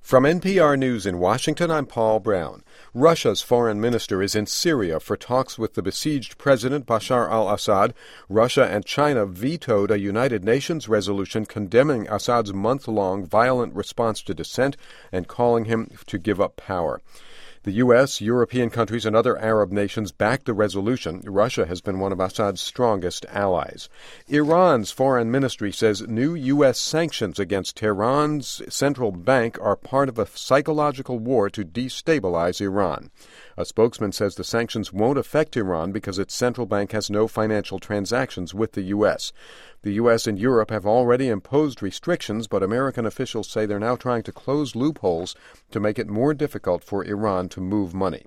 From NPR News in Washington, I'm Paul Brown. Russia's foreign minister is in Syria for talks with the besieged President Bashar al-Assad. Russia and China vetoed a United Nations resolution condemning Assad's month-long violent response to dissent and calling him to give up power. The U.S., European countries, and other Arab nations backed the resolution. Russia has been one of Assad's strongest allies. Iran's foreign ministry says new U.S. sanctions against Tehran's central bank are part of a psychological war to destabilize Iran. A spokesman says the sanctions won't affect Iran because its central bank has no financial transactions with the U.S. The U.S. and Europe have already imposed restrictions, but American officials say they're now trying to close loopholes to make it more difficult for Iran to move money.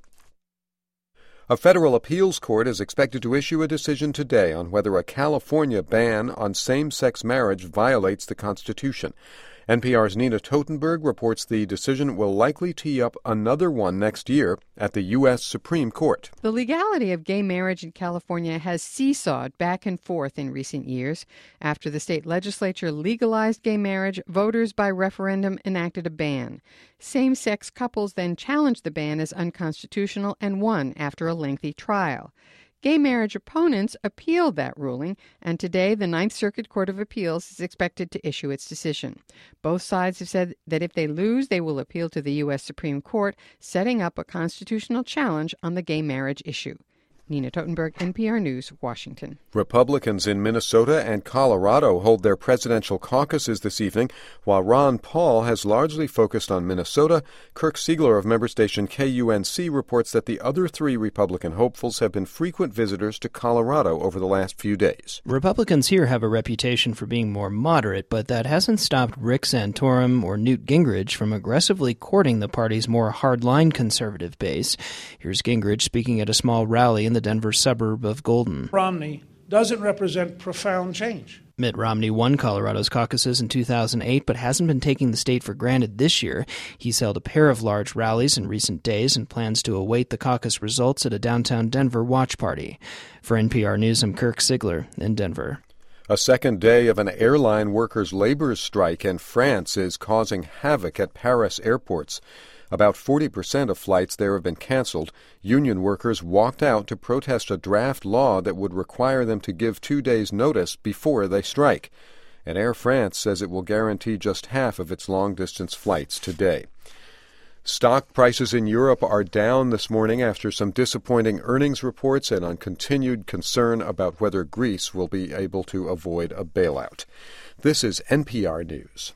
A federal appeals court is expected to issue a decision today on whether a California ban on same-sex marriage violates the Constitution. NPR's Nina Totenberg reports the decision will likely tee up another one next year at the U.S. Supreme Court. The legality of gay marriage in California has seesawed back and forth in recent years. After the state legislature legalized gay marriage, voters by referendum enacted a ban. Same-sex couples then challenged the ban as unconstitutional and won after a lengthy trial. Gay marriage opponents appealed that ruling, and today the Ninth Circuit Court of Appeals is expected to issue its decision. Both sides have said that if they lose, they will appeal to the U.S. Supreme Court, setting up a constitutional challenge on the gay marriage issue. Nina Totenberg, NPR News, Washington. Republicans in Minnesota and Colorado hold their presidential caucuses this evening. While Ron Paul has largely focused on Minnesota, Kirk Siegler of member station KUNC reports that the other three Republican hopefuls have been frequent visitors to Colorado over the last few days. Republicans here have a reputation for being more moderate, but that hasn't stopped Rick Santorum or Newt Gingrich from aggressively courting the party's more hardline conservative base. Here's Gingrich speaking at a small rally in the Denver suburb of Golden. Romney doesn't represent profound change. Mitt Romney won Colorado's caucuses in 2008, but hasn't been taking the state for granted this year. He's held a pair of large rallies in recent days and plans to await the caucus results at a downtown Denver watch party. For NPR News, I'm Kirk Siegler in Denver. A second day of an airline workers' labor strike in France is causing havoc at Paris airports. About 40% of flights there have been canceled. Union workers walked out to protest a draft law that would require them to give 2 days' notice before they strike. And Air France says it will guarantee just half of its long-distance flights today. Stock prices in Europe are down this morning after some disappointing earnings reports and on continued concern about whether Greece will be able to avoid a bailout. This is NPR News.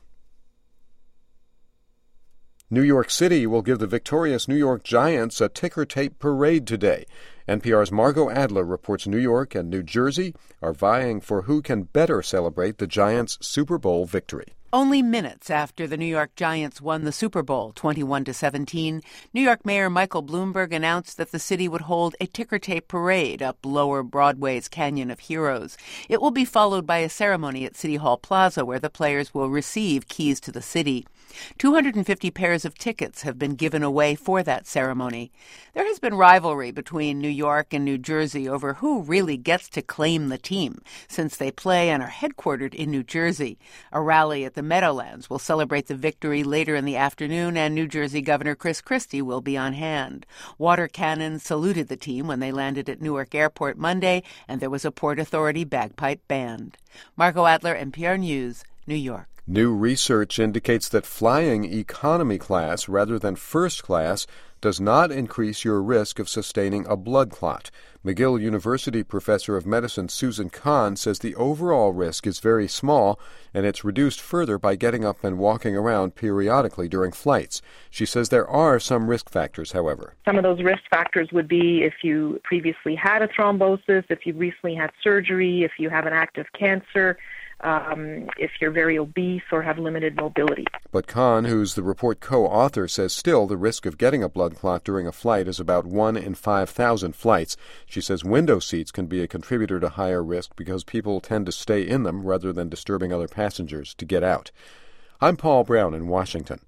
New York City will give the victorious New York Giants a ticker-tape parade today. NPR's Margot Adler reports New York and New Jersey are vying for who can better celebrate the Giants' Super Bowl victory. Only minutes after the New York Giants won the Super Bowl 21-17, New York Mayor Michael Bloomberg announced that the city would hold a ticker-tape parade up Lower Broadway's Canyon of Heroes. It will be followed by a ceremony at City Hall Plaza where the players will receive keys to the city. 250 pairs of tickets have been given away for that ceremony. There has been rivalry between New York and New Jersey over who really gets to claim the team, since they play and are headquartered in New Jersey. A rally at the Meadowlands will celebrate the victory later in the afternoon, and New Jersey Governor Chris Christie will be on hand. Water cannons saluted the team when they landed at Newark Airport Monday, and there was a Port Authority bagpipe band. Margot Adler, NPR News, New York. New research indicates that flying economy class rather than first class does not increase your risk of sustaining a blood clot. McGill University professor of medicine Susan Kahn says the overall risk is very small, and it's reduced further by getting up and walking around periodically during flights. She says there are some risk factors, however. Some of those risk factors would be if you previously had a thrombosis, if you recently had surgery, if you have an active cancer, if you're very obese or have limited mobility. But Kahn, who's the report co-author, says still the risk of getting a blood clot during a flight is about 1 in 5,000 flights. She says window seats can be a contributor to higher risk because people tend to stay in them rather than disturbing other passengers to get out. I'm Paul Brown in Washington.